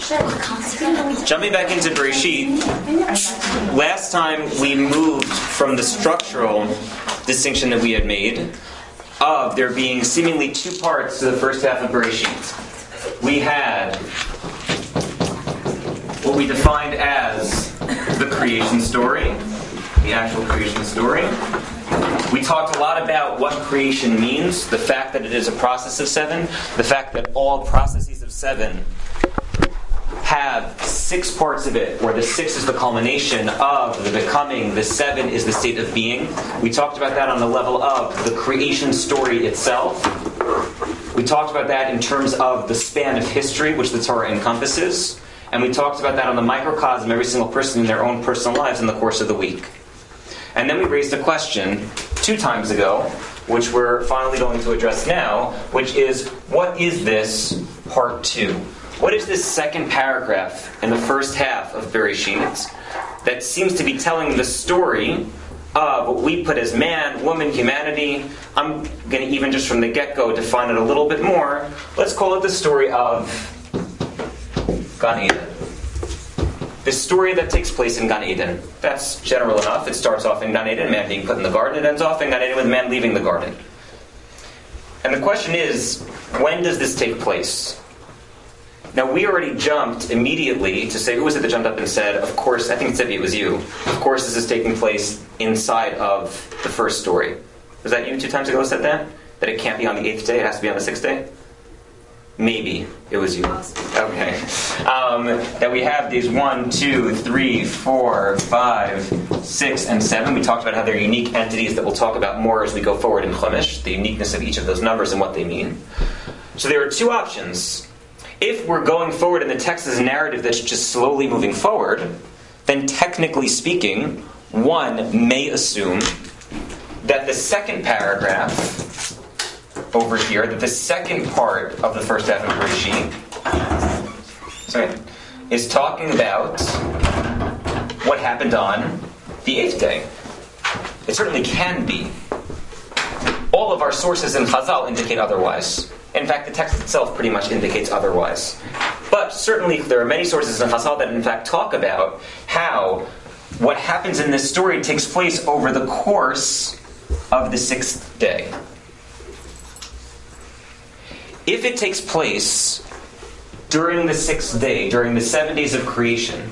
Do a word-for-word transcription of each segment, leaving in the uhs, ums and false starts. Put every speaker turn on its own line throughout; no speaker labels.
Jumping back into Bereshit, last time we moved from the structural distinction that we had made of there being seemingly two parts to the first half of Bereshit. We had what we defined as the creation story, the actual creation story. We talked a lot about what creation means, the fact that it is a process of seven, the fact that all processes of seven have six parts of it, where the six is the culmination of the becoming, the seven is the state of being. We talked about that on the level of the creation story itself. We talked about that in terms of the span of history which the Torah encompasses. And we talked about that on the microcosm, every single person in their own personal lives in the course of the week. And then we raised a question two times ago, which we're finally going to address now, which is, what is this part two? What is this second paragraph in the first half of Bereshit that seems to be telling the story of what we put as man, woman, humanity? I'm going to even just from the get-go define it a little bit more. Let's call it the story of Gan Eden. The story that takes place in Gan Eden. That's general enough. It starts off in Gan Eden, man being put in the garden. It ends off in Gan Eden with man leaving the garden. And the question is, when does this take place? Now, we already jumped immediately to say, who was it that jumped up and said, of course, I think Tzivi, it was you. Of course, this is taking place inside of the first story. Was that you two times ago who said that? That it can't be on the eighth day, it has to be on the sixth day? Maybe it was you. Okay. Um, that we have these one, two, three, four, five, six, and seven. We talked about how they're unique entities that we'll talk about more as we go forward in Chumash, the uniqueness of each of those numbers and what they mean. So there are two options. If we're going forward in the text as a narrative that's just slowly moving forward, then technically speaking, one may assume that the second paragraph over here, that the second part of the first half of Bereshit, sorry, is talking about what happened on the eighth day. It certainly can be. All of our sources in Chazal indicate otherwise. In fact, the text itself pretty much indicates otherwise. But certainly there are many sources in Chazal that in fact talk about how what happens in this story takes place over the course of the sixth day. If it takes place during the sixth day, during the seven days of creation,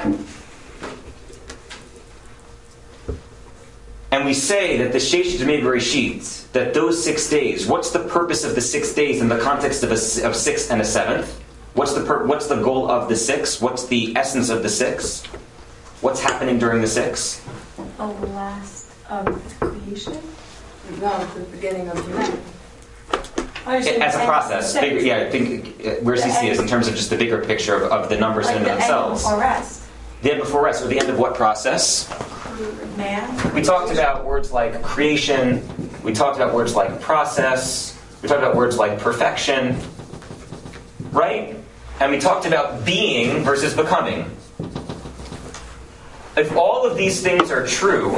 and we say that the Sheshit Yemei Bereshit, that those six days, what's the purpose of the six days in the context of a of six and a seventh? What's the pur- what's the goal of the six? What's the essence of the six? What's happening during the six?
The last of creation?
No, the beginning of humanity.
As a process, bigger, yeah, I think uh, where C C is in terms of just the bigger picture of, of the numbers
like
in and of themselves.
End before rest.
The end before rest, or the end of what process?
Man.
We talked about words like creation. We talked about words like process. We talked about words like perfection. Right? And we talked about being versus becoming. If all of these things are true,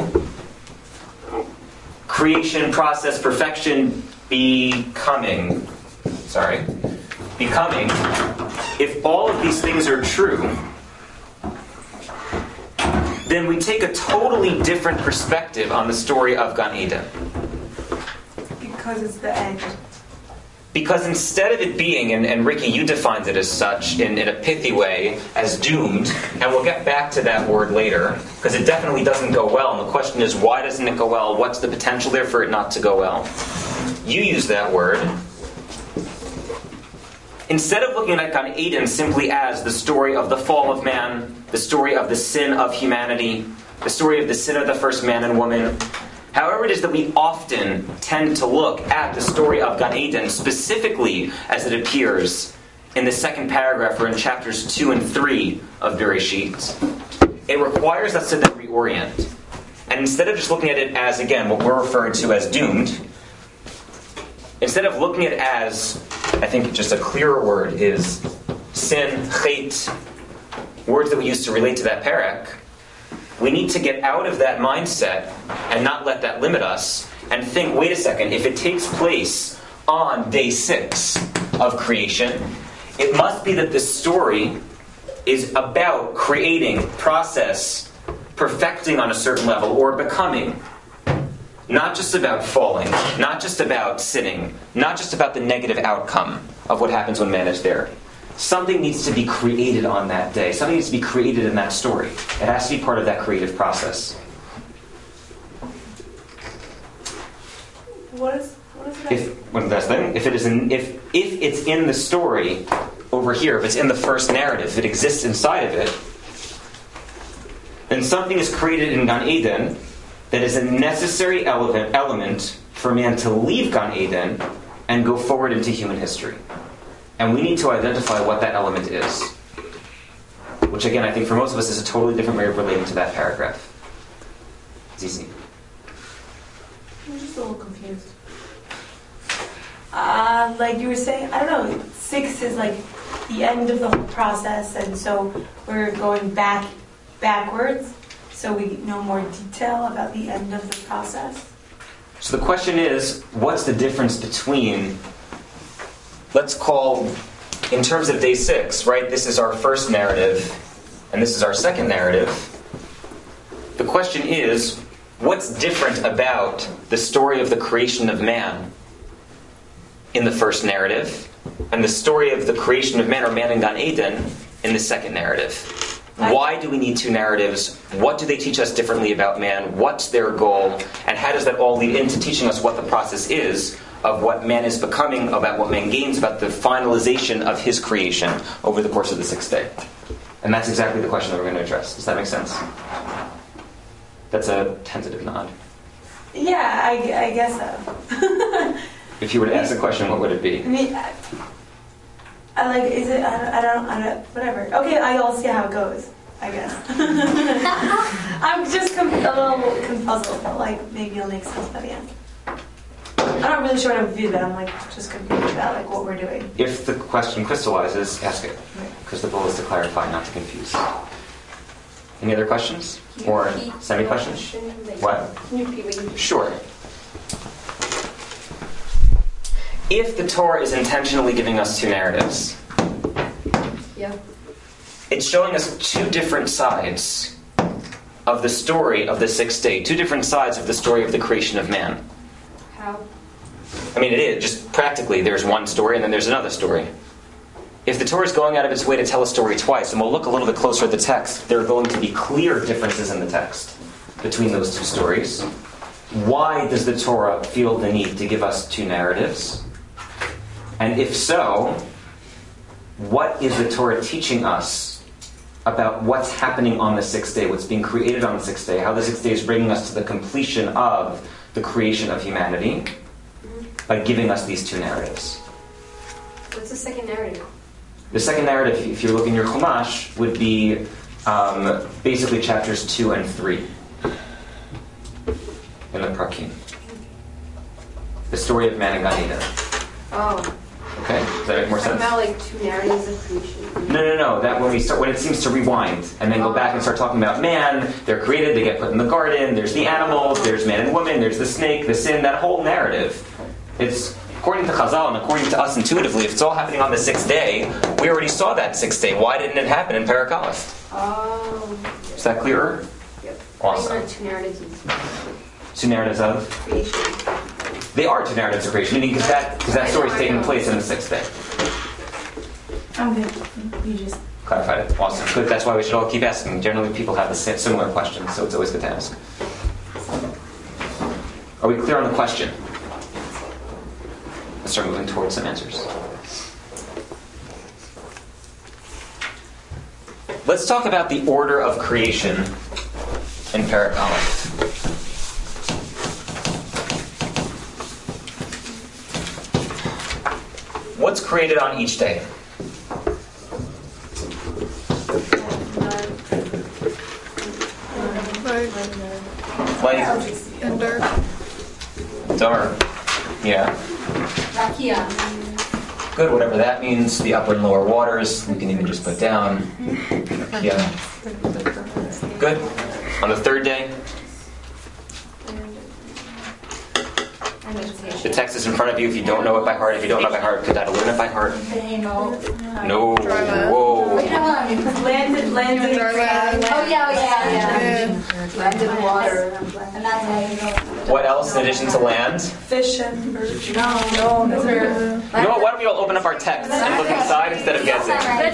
creation, process, perfection, becoming, sorry, becoming, if all of these things are true, then we take a totally different perspective on the story of Gan Eden.
Because it's the end.
Because instead of it being, and, and Ricky, you defined it as such in, in a pithy way, as doomed, and we'll get back to that word later, because it definitely doesn't go well, and the question is, why doesn't it go well? What's the potential there for it not to go well? You use that word. Instead of looking at Gan Eden simply as the story of the fall of man, the story of the sin of humanity, the story of the sin of the first man and woman, however it is that we often tend to look at the story of Gan Eden, specifically as it appears in the second paragraph or in chapters two and three of Bereshit, it requires us to then reorient. And instead of just looking at it as, again, what we're referring to as doomed, instead of looking at it as, I think just a clearer word is sin, chet, words that we use to relate to that parak, we need to get out of that mindset and not let that limit us and think, wait a second, if it takes place on day six of creation, it must be that this story is about creating, process, perfecting on a certain level, or becoming. Not just about falling, not just about sinning, not just about the negative outcome of what happens when man is there. Something needs to be created on that day. Something needs to be created in that story. It has to be part of that creative process.
What is what is that?
If one last thing, if it is in, if if it's in the story over here, if it's in the first narrative, if it exists inside of it, then something is created in Gan Eden that is a necessary element element for man to leave Gan Eden and go forward into human history. And we need to identify what that element is. Which again, I think for most of us is a totally different way of relating to that paragraph. It's easy.
I'm just a little confused. Uh, like you were saying, I don't know, six is like the end of the whole process, and so we're going back backwards, so we know more detail about the end of the process.
So the question is, what's the difference between, let's call, in terms of day six, right? This is our first narrative, and this is our second narrative. The question is, what's different about the story of the creation of man in the first narrative, and the story of the creation of man or man in Gan Eden in the second narrative? Why do we need two narratives? What do they teach us differently about man? What's their goal? And how does that all lead into teaching us what the process is of what man is becoming, about what man gains, about the finalization of his creation over the course of the sixth day? And that's exactly the question that we're going to address. Does that make sense? That's a tentative nod.
Yeah, I, I guess so.
If you were to ask the question, what would it be?
I mean, I, I like, is it, I don't, I don't, I don't, whatever. Okay, I'll see how it goes, I guess. I'm just com- a little confuzzled, but like, maybe it'll make sense by the end. I'm not really sure what I'm confused about. I'm like, just confused about like what we're doing.
If the question crystallizes, ask it. Because the goal is to clarify, not to confuse. Any other questions? Or semi-questions? What?
Can you repeat what you
Sure. If the Torah is intentionally giving us two narratives,
Yeah.
it's showing us two different sides of the story of the sixth day, two different sides of the story of the creation of man.
How?
I mean, it is. Just practically, there's one story and then there's another story. If the Torah is going out of its way to tell a story twice, and we'll look a little bit closer at the text, there are going to be clear differences in the text between those two stories. Why does the Torah feel the need to give us two narratives? And if so, what is the Torah teaching us about what's happening on the sixth day, what's being created on the sixth day, how the sixth day is bringing us to the completion of the creation of humanity by giving us these two narratives?
What's the second narrative?
The second narrative, if you look in your Chumash, would be um, basically chapters two and three in the Prakim. The story of man and Gan Eden.
Oh.
Okay, does that make more sense?
About like two narratives of creation.
No, no, no. That when we start, when it seems to rewind and then go back and start talking about man, they're created, they get put in the garden. There's the animals, there's man and woman, there's the snake, the sin. That whole narrative. It's according to Chazal and according to us intuitively. If it's all happening on the sixth day, we already saw that sixth day. Why didn't it happen in Perek Aleph?
Oh.
Is that clearer?
Yep.
Awesome.
I two narratives of
Two narratives of.
creation.
They are two narratives of creation, meaning because that because that story's taking place in the sixth day.
I'm good. You just...
Clarified it. Awesome. Good. That's why we should all keep asking. Generally, people have the sa- similar questions, so it's always good to ask. Are we clear on the question? Let's start moving towards some answers. Let's talk about the order of creation in Perek Aleph. What's created on each day? Light
and dark.
dark. Yeah.
Rakia.
Good, whatever that means. The upper and lower waters, we can even just put down. Yeah. Good. On the third day, the text is in front of you. If you don't know it by heart, if you don't know it by heart, could I learn it by heart? No. Whoa.
Land, land, and
Land.
Oh yeah, yeah, yeah.
Yeah.
Land and water.
And I'm glad.
And that's how you know.
What else in addition to land?
fish and birds.
No, no, those are.
You know what? Why don't we all open up our text and look inside instead of guessing?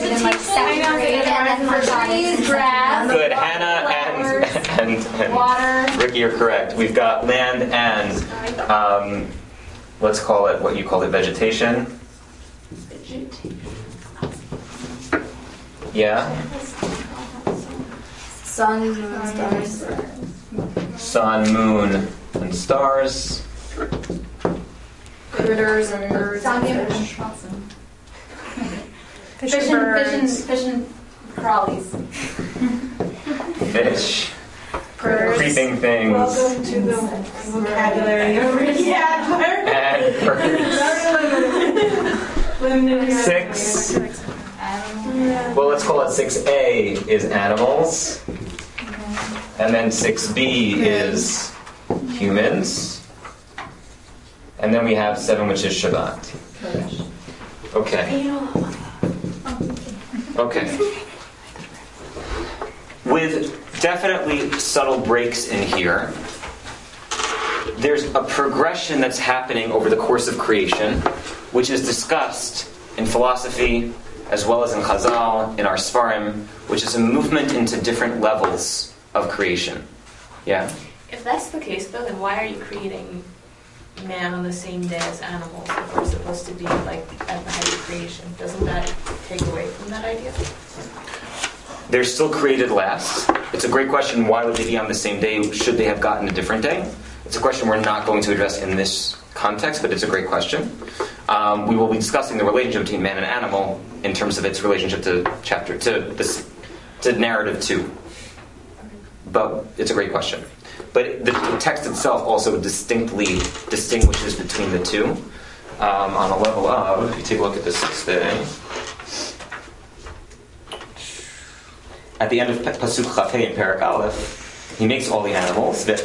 Trees, grass.
Good, Hannah and, and, and
Water.
Ricky are correct. We've got land and, um, let's call it what you called it, vegetation. Yeah.
Sun, moon, stars.
Sun, moon, and stars.
Critters and birds. Fish.
Fish
Fish
and
and,
birds.
fish and, fish and crawlies.
Fish.
Birds.
Creeping things.
Welcome to the vocabulary of Ricky Adler.
And birds.
Limited
Six.
Animal.
Well, let's call it six A is animals. And then six B is humans. And then we have seven, which is Shabbat. Okay. Okay. With definitely subtle breaks in here, there's a progression that's happening over the course of creation, which is discussed in philosophy as well as in Chazal, in our Sfarim, which is a movement into different levels of creation. Yeah?
If that's the case, though, then why are you creating man on the same day as animals if we're supposed to be like at the height of creation? Doesn't that take away from that idea?
They're still created last. It's a great question. Why would they be on the same day? Should they have gotten a different day? It's a question we're not going to address in this context, but it's a great question. Um, we will be discussing the relationship between man and animal in terms of its relationship to chapter to this to narrative two. But it's a great question. But the, the text itself also distinctly distinguishes between the two um, on a level of. If you take a look at the sixth day. At the end of Pasuk Chafei in Perek Aleph, he makes all the animals. We get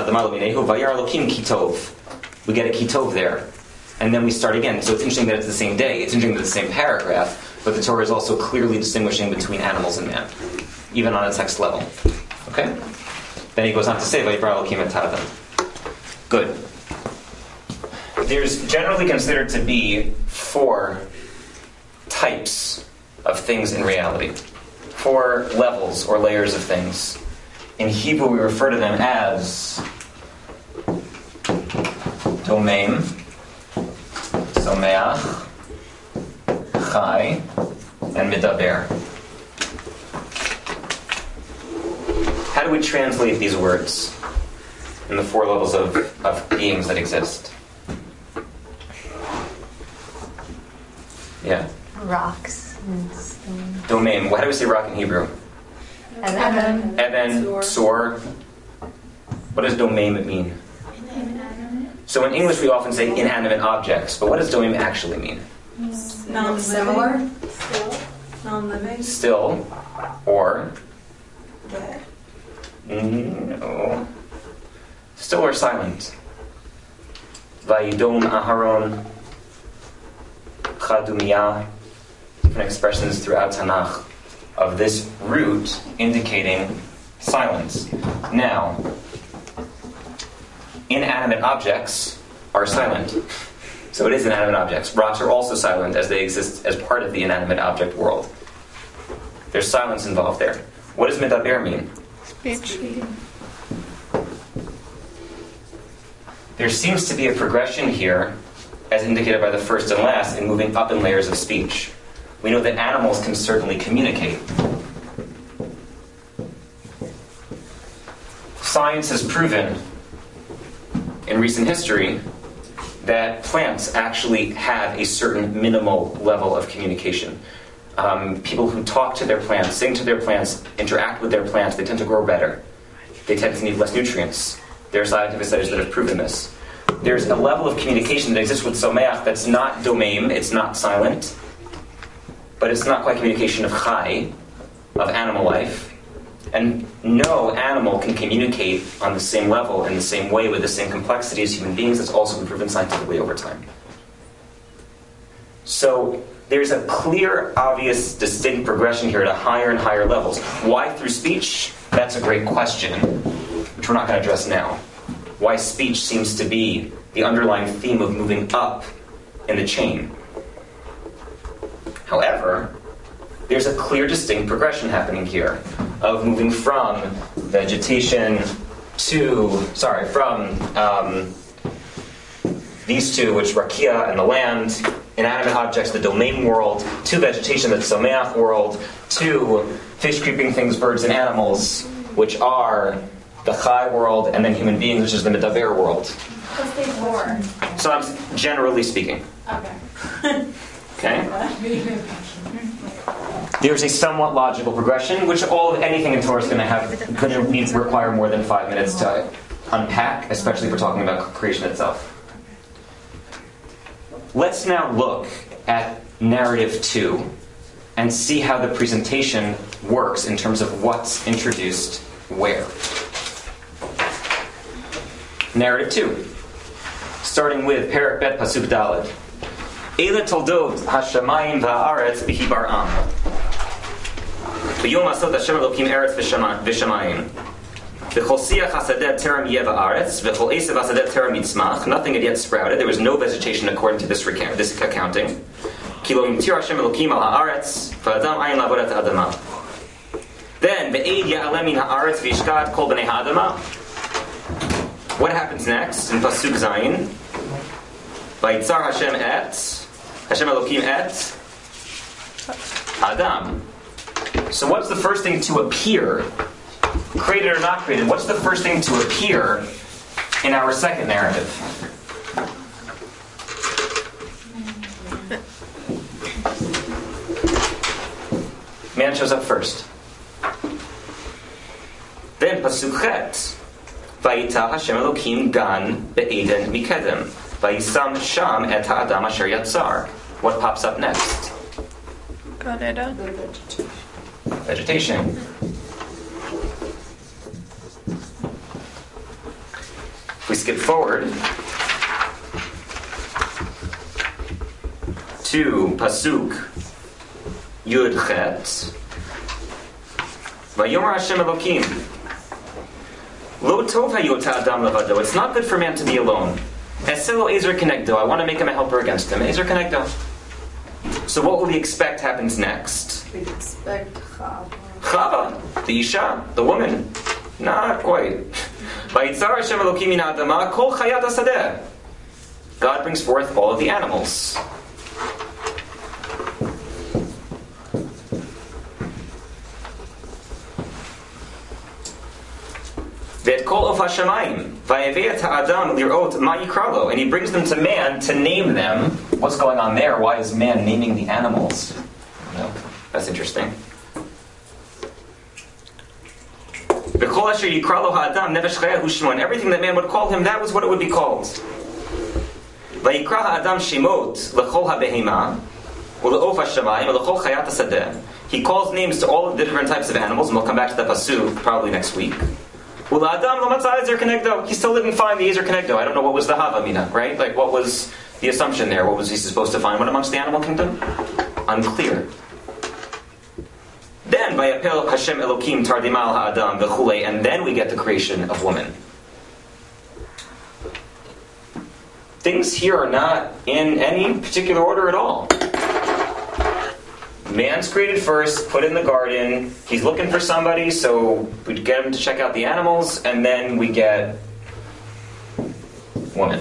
a kitov there. And then we start again. So it's interesting that it's the same day. It's interesting that it's the same paragraph, but the Torah is also clearly distinguishing between animals and man, even on a text level. Okay? Then he goes on to say, Vayikra Elokim et Adam. Good. There's generally considered to be four types of things in reality. Four levels or layers of things. In Hebrew, we refer to them as Domain, Someach, Chai, and Midaber. How do we translate these words in the four levels of, of beings that exist? Yeah.
Rocks and stone.
Domain. How do we say rock in Hebrew?
Evan.
Evan, Sor. What does domain mean? So in English we often say inanimate objects, but what does domain actually mean?
Non-living.
Similar.
Non-living.
Still, or
Dead.
mm, no. Still or silent. Vayidom Aharon, Chadumiyah, different expressions throughout Tanakh of this root indicating silence. Now, inanimate objects are silent. So it is inanimate objects. Rocks are also silent as they exist as part of the inanimate object world. There's silence involved there. What does Midaber mean?
Speech.
There seems to be a progression here, as indicated by the first and last, in moving up in layers of speech. We know that animals can certainly communicate. Science has proven in recent history that plants actually have a certain minimal level of communication. Um, people who talk to their plants, sing to their plants, interact with their plants, they tend to grow better. They tend to need less nutrients. There are scientific studies that have proven this. There's a level of communication that exists with Someach that's not domain, it's not silent, but it's not quite communication of chai, of animal life. And no animal can communicate on the same level, in the same way, with the same complexity as human beings. That's also been proven scientifically over time. So, there's a clear, obvious, distinct progression here to higher and higher levels. Why through speech? That's a great question, which we're not going to address now. Why speech seems to be the underlying theme of moving up in the chain. However, there's a clear, distinct progression happening here of moving from vegetation to, sorry, from um, these two, which rakia and the land, inanimate objects, the domain world, to vegetation, the someach world, to fish, creeping things, birds, and animals, which are the chai world, and then human beings, which is the medaber world.
What's stage four?
So I'm generally speaking.
Okay.
Okay? There's a somewhat logical progression, which all of anything in Torah is going to have, going to need to require more than five minutes to unpack, especially if we're talking about creation itself. Let's now look at narrative two and see how the presentation works in terms of what's introduced where. Narrative two, starting with Perek Bet Pasuk Daled. Eile toldot hashamayim va'aretz b'hi bar'am. V'yom asot Hashem Elokim eretz v'shamayim. V'chol siach hasadeh terem yeh va'aretz, v'chol esev hasadeh terem yitzmach. Nothing had yet sprouted. There was no vegetation according to this, recount, this accounting. Ki lo yimtir Hashem Elokim al ha'aretz, v'adam ayin la'avod et ha'adama. Then, v'eid ya'aleh min ha'aretz v'yishkat kol b'nei ha'adama. What happens next in Pasuk Zayin? Vayitzar Hashem et Hashem Elokim et Adam. So what's the first thing to appear? Created or not created, what's the first thing to appear in our second narrative? Man shows up first. Then Pasuk Chet. Vayita Hashem Elokim gan be'eden mikedem. Vayisam sham et ha'adam asher yatzar. What pops up next?
Gadera.
Vegetation. If we skip forward to Pasuk Yud Chet. Vayomer Hashem Elokim. Lo tov hayot ha'adam levado. It's not good for man to be alone. Eselo ezer kenegdo. I want to make him a helper against him. Ezer kenegdo. So what will we expect happens next?
We expect Chava.
Chava, the Isha, the woman. Not quite. Vayitzar Hashem Elokim min ha'adama kol chayat hasadeh. God brings forth all of the animals. Ve'et kol of hashamayim va'yevei et ha'adam lirot ma yikra lo, and he brings them to man to name them. What's going on there? Why is man naming the animals? No, that's interesting. V'kol asher yikra lo ha'adam nefesh chaya hu shmo, and everything that man would call him, that was what it would be called. Va'yikra ha'adam shemot lechol ha'behema u'le'of hashamayim u'lechol chayat hasadeh. He calls names to all of the different types of animals, and we'll come back to the pasuk probably next week. Well, Adam Lamatzah Ezer Kenegdo. He still didn't find the Ezer Kenegdo. I don't know what was the Havamina, right? Like, what was the assumption there? What was he supposed to find? What amongst the animal kingdom? Unclear. Then, by Apel Hashem Elokim Tardimal Ha'adam V'chulei, and then we get the creation of woman. Things here are not in any particular order at all. Man's created first, put in the garden. He's looking for somebody, so we get him to check out the animals, and then we get woman.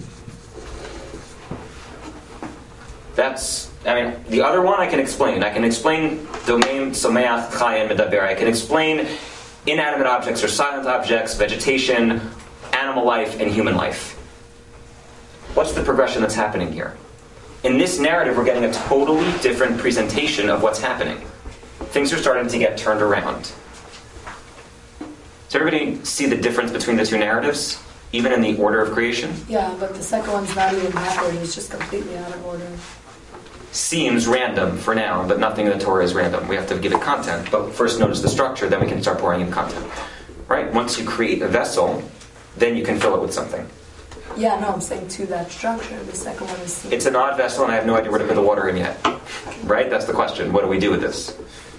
That's, I mean, the other one I can explain. I can explain domain, someach, chai, and medaber. I can explain inanimate objects or silent objects, vegetation, animal life, and human life. What's the progression that's happening here? In this narrative, we're getting a totally different presentation of what's happening. Things are starting to get turned around. Does everybody see the difference between the two narratives, even in the order of creation?
Yeah, but the second one's not even backward. It's just completely out of order.
Seems random for now, but nothing in the Torah is random. We have to give it content. But first notice the structure, then we can start pouring in content. Right? Once you create a vessel, then you can fill it with something.
Yeah, no, I'm saying to that structure. The second one is...
It's an odd vessel and I have no idea where to put the water in yet. Right? That's the question. What do we do with this?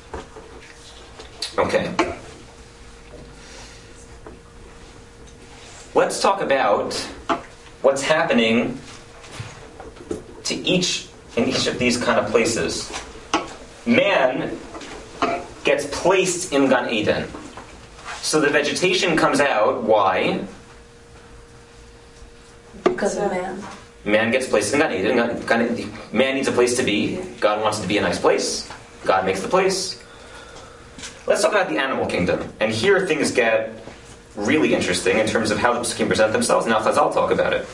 Okay. Let's talk about what's happening to each in each of these kind of places. Man gets placed in Gan Eden. So the vegetation comes out. Why?
Because of man.
Man gets placed in Gan Eden. Gan- Gan- Man needs a place to be. God wants it to be a nice place. God makes the place. Let's talk about the animal kingdom. And here things get really interesting in terms of how the Pesukim present themselves. Now Chazal talk about it.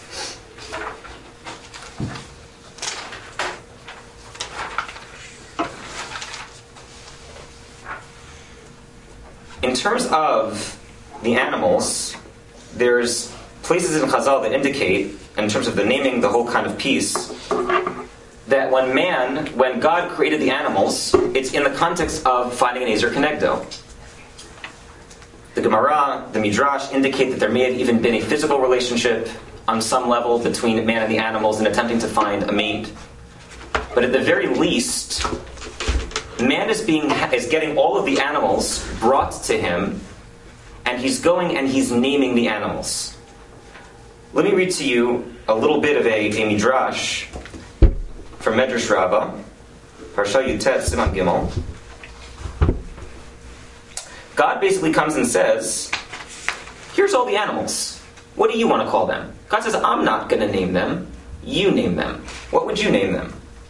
In terms of the animals, there's places in Chazal that indicate, in terms of the naming, the whole kind of piece, that when man, when God created the animals, it's in the context of finding an Ezer Kenegdo. The Gemara, the Midrash indicate that there may have even been a physical relationship on some level between man and the animals in attempting to find a mate. But at the very least, man is being is getting all of the animals brought to him, and he's going and he's naming the animals. Let me read to you a little bit of a, a Midrash from Medrash Rabbah, Parsha Yutet Siman Gimel. God basically comes and says, here's all the animals. What do you want to call them? God says, I'm not going to name them. You name them. What would you name them?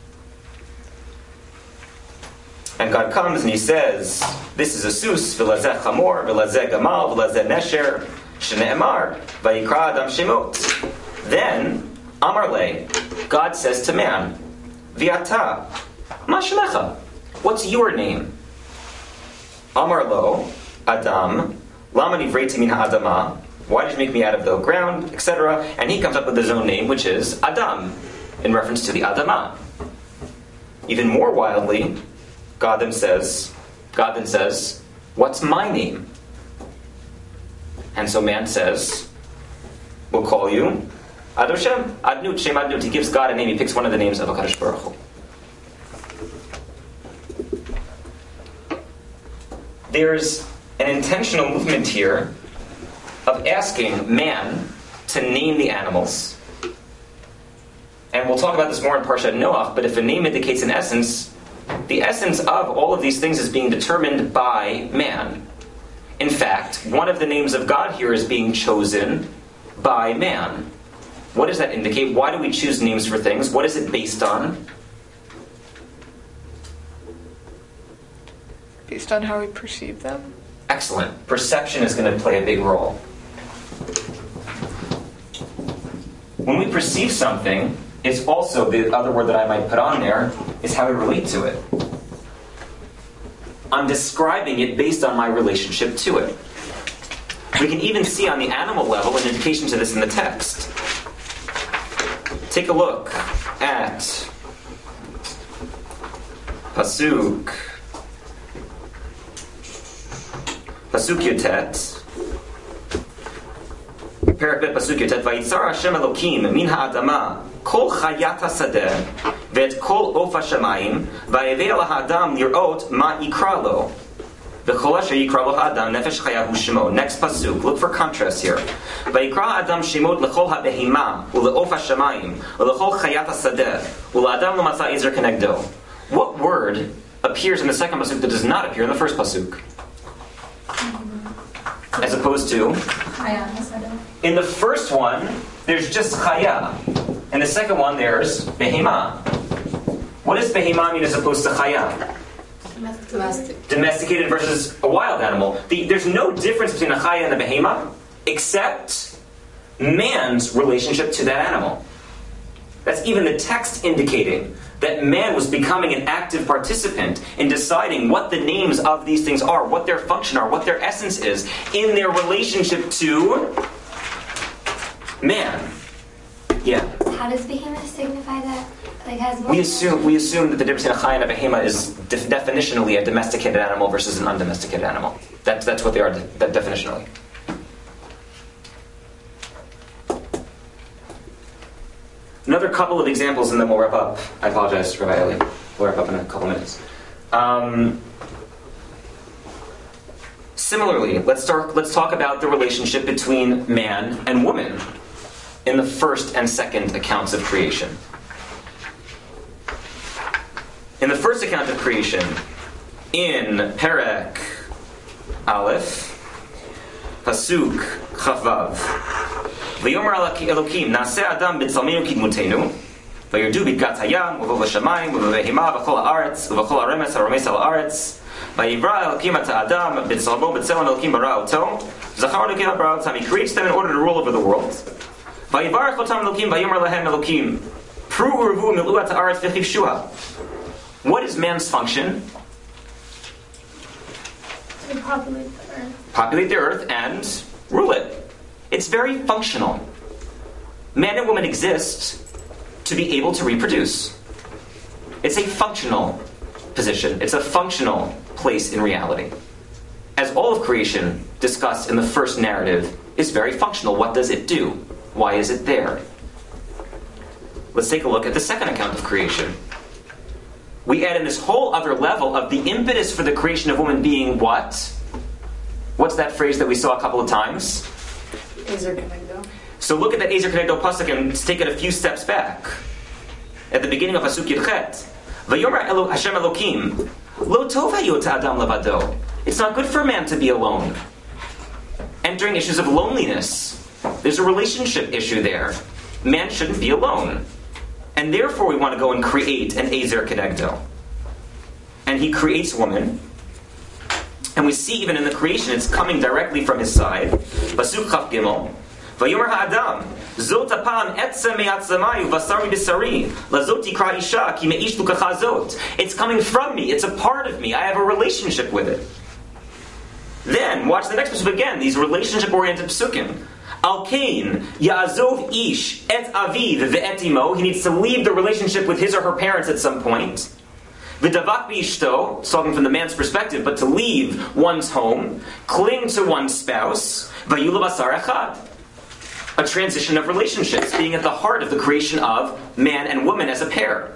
And God comes and he says, this is a sus, v'lazeh chamor, v'lazeh gamal, v'lazeh nesher, shne'emar, v'yikra adam shemot. Then, Amar le, God says to man, v'ata, ma shemecha? What's your name? Amar lo, Adam, lama nivreiti min ha'adama, why did you make me out of the ground, et cetera. And he comes up with his own name, which is Adam, in reference to the Adama. Even more wildly, God then says, God then says, what's my name? And so man says, we'll call you Adoshem, Adnut, Shem Adnut. He gives God a name, he picks one of the names of HaKadosh Baruch Hu. There's an intentional movement here of asking man to name the animals. And we'll talk about this more in Parshat Noach, but if a name indicates an essence, the essence of all of these things is being determined by man. In fact, one of the names of God here is being chosen by man. What does that indicate? Why do we choose names for things? What is it based on?
Based on how we perceive them?
Excellent. Perception is going to play a big role. When we perceive something, it's also, the other word that I might put on there, is how we relate to it. I'm describing it based on my relationship to it. We can even see on the animal level an indication to this in the text. Take a look at Pasuk Pasuk Yotet. Perak Bet Pasuk Yotet. Vayitzar Hashem Elokim min ha'adama kol chayat hasadeh ve'et kol of hashamayim va'yevei al ha'adam lir'ot ma yikra lo v'chol asher yikra lo ha'adam nefesh chayahu shemo. Next pasuk. Look for contrast here. Vayikra ha'adam shemot lechol ha'behima ule'of hashamayim ule'chol chayat hasadeh ule'adam lo matza ezer kenegdo. What word appears in the second pasuk that does not appear in the first pasuk? As opposed to? In the first one, there's just chaya. In the second one, there's behema. What does behema mean as opposed to chaya?
Domestic.
Domesticated versus a wild animal. The, there's no difference between a chaya and a behema, except man's relationship to that animal. That's even the text indicating that man was becoming an active participant in deciding what the names of these things are, what their function are, what their essence is, in their relationship to man. Yeah.
How does behemoth signify that? Like has
We assume we assume that the difference between a chaya and a behema is def- definitionally a domesticated animal versus an undomesticated animal. That's that's what they are de- definitionally. Another couple of examples and then we'll wrap up. I apologize, Rabbi Eli. We'll wrap up in a couple minutes. Um, similarly, let's start. Let's talk about the relationship between man and woman in the first and second accounts of creation. In the first account of creation, in Perek Aleph, Pasuk Chavav, V'yomer Elokim Naseh Adam b'tzalmenu kidmutenu, V'yirdu b'gat hayam u'vov hashamayim u'v'behema v'chol haaretz u'v'chol haremes haromes al haaretz, V'yivra Elokim et Adam b'tzalmo b'tzelem Elokim bara oto, Zachar Elokim bara otam. He creates them in order to rule over the world. V'yivarech otam Elokim v'yomer lehem Elokim Pru u'revu milu et haaretz v'chivshua. What is man's function?
To populate the earth.
Populate the earth and rule it. It's very functional. Man and woman exist to be able to reproduce. It's a functional position. It's a functional place in reality. As all of creation discussed in the first narrative is very functional. What does it do? Why is it there? Let's take a look at the second account of creation. We add in this whole other level of the impetus for the creation of woman being what? What's that phrase that we saw a couple of times?
Ezer Kenegdo.
So look at that Ezer Kenegdo pasuk and take it a few steps back. At the beginning of Pasuk Yudchet, Vayomer Elo Hashem Elokim, Lo tov hayot Adam levado. It's not good for a man to be alone. Entering issues of loneliness. There's a relationship issue there. Man shouldn't be alone. And therefore we want to go and create an Ezer Kenegdo. And he creates woman. And we see even in the creation, it's coming directly from his side. Pasuk Chaf Gimel. Vayomer ha'adam, Zot apam etzem me'atzamayu vasari b'sari, lazot tikra isha ki me'ish lukacha zot. It's coming from me. It's a part of me. I have a relationship with it. Then, watch the next pasuk again. These relationship-oriented psukim. Al kain ya'azov ish et aviv ve'et imo. He needs to leave the relationship with his or her parents at some point. V'davak b'ishto, it's talking from the man's perspective, but to leave one's home, cling to one's spouse. Vayulu basar echad. A transition of relationships, being at the heart of the creation of man and woman as a pair.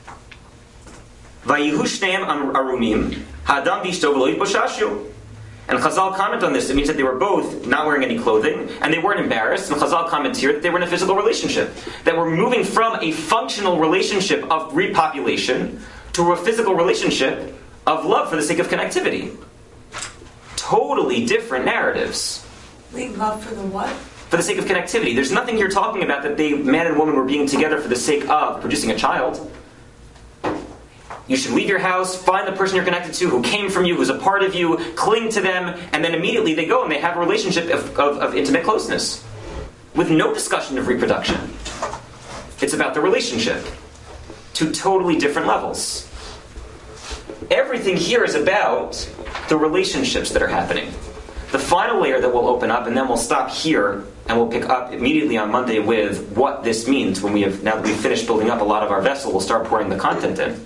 Vayihu shneim arumim ha'adam v'ishto v'lo yitboshashu. And Chazal comment on this. It means that they were both not wearing any clothing, and they weren't embarrassed. And Chazal comments here that they were in a physical relationship. That we're moving from a functional relationship of repopulation to a physical relationship of love for the sake of connectivity. Totally different narratives.
Wait, love for the what?
For the sake of connectivity. There's nothing here talking about that they, man and woman, were being together for the sake of producing a child. You should leave your house, find the person you're connected to, who came from you, who's a part of you, cling to them, and then immediately they go and they have a relationship of, of, of intimate closeness. With no discussion of reproduction. It's about the relationship. Two totally different levels. Everything here is about the relationships that are happening. The final layer that we'll open up, and then we'll stop here, and we'll pick up immediately on Monday with what this means when we have, now that we've finished building up a lot of our vessel, we'll start pouring the content in.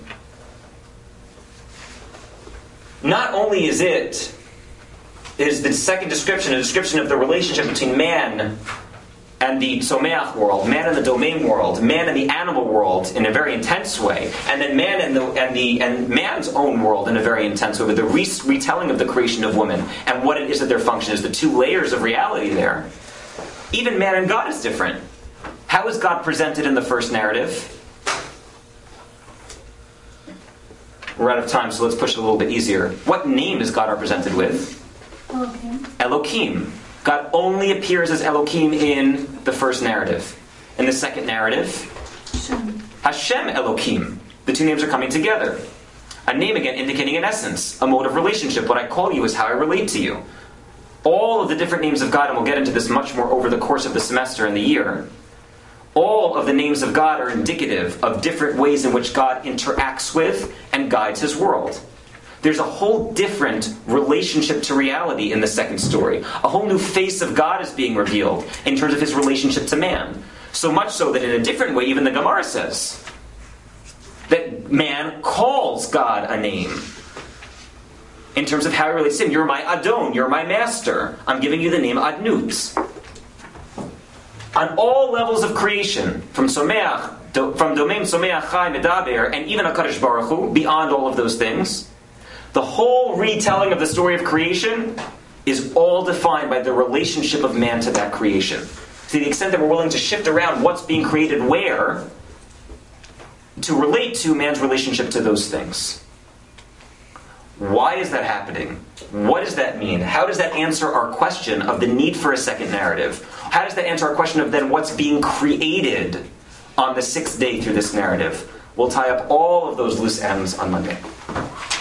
Not only is it, is the second description a description of the relationship between man and the Tzomeach world, man and the domain world, man and the animal world in a very intense way, and then man and the and the and man's own world in a very intense way, with the re- retelling of the creation of woman and what it is that their function is, the two layers of reality there. Even man and God is different. How is God presented in the first narrative? We're out of time, so let's push it a little bit easier. What name is God represented with?
Elohim.
Elohim. God only appears as Elohim in the first narrative. In the second narrative,
Hashem.
Hashem Elohim. The two names are coming together. A name, again, indicating an essence, a mode of relationship. What I call you is how I relate to you. All of the different names of God, and we'll get into this much more over the course of the semester and the year, all of the names of God are indicative of different ways in which God interacts with and guides his world. There's a whole different relationship to reality in the second story. A whole new face of God is being revealed in terms of his relationship to man. So much so that in a different way, even the Gemara says that man calls God a name. In terms of how he relates to him. You're my Adon, you're my master. I'm giving you the name Adnut. on all levels of creation, from Someach, do, from Domem, Someach, Chai, Medaber, and even HaKadosh Baruch Hu, beyond all of those things, the whole retelling of the story of creation is all defined by the relationship of man to that creation. To the extent that we're willing to shift around what's being created where, to relate to man's relationship to those things. Why is that happening? What does that mean? How does that answer our question of the need for a second narrative? How does that answer our question of then what's being created on the sixth day through this narrative? We'll tie up all of those loose ends on Monday.